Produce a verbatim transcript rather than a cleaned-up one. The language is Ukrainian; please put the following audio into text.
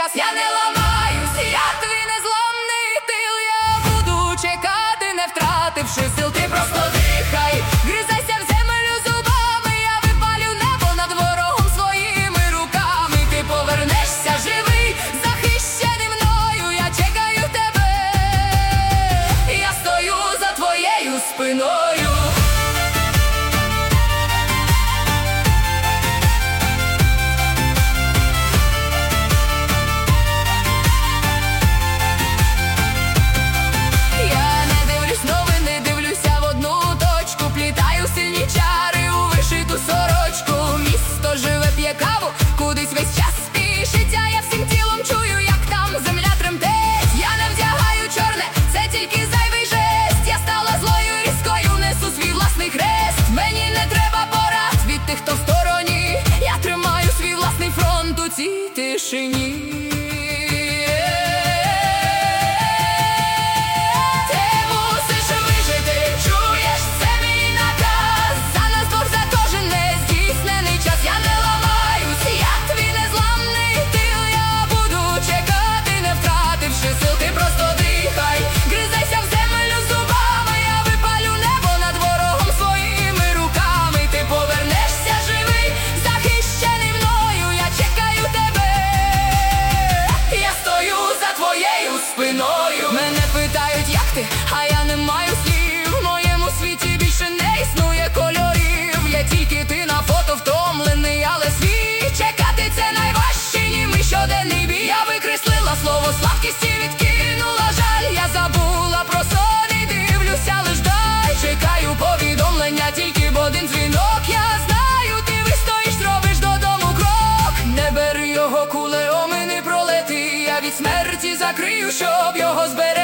час, я не ламаюсь, я твій незламний тил. Я буду чекати, не втративши сил. Ти просто дихай, гризайся в землю зубами. Я випалю небо над ворогом своїми руками. Ти повернешся живий, захищений мною. Я чекаю тебе, я стою за твоєю спиною. Кудись весь час спішить, а я всім тілом чую, як там земля тремтить. Я не вдягаю чорне, це тільки зайвий жест. Я стала злою різкою, несу свій власний хрест. Мені не треба порад від тих, хто в стороні. Я тримаю свій власний фронт у цій тишині. Мене питають, як ти, а я не маю слів. В моєму світі більше не існує кольорів. Є тільки ти на фото, втомлений, але свій. Чекати це найважче, ніби щоденний бій. Я викреслила слово слабкість і відкинула жаль. Я забула про сон і дивлюся лиш дай. Чекаю повідомлення тільки в один дзвінок. Я знаю, ти вистоїш, зробиш додому крок. Не бери його, кулеоми не пролети. Я від смерті закрию, щоб його зберегти.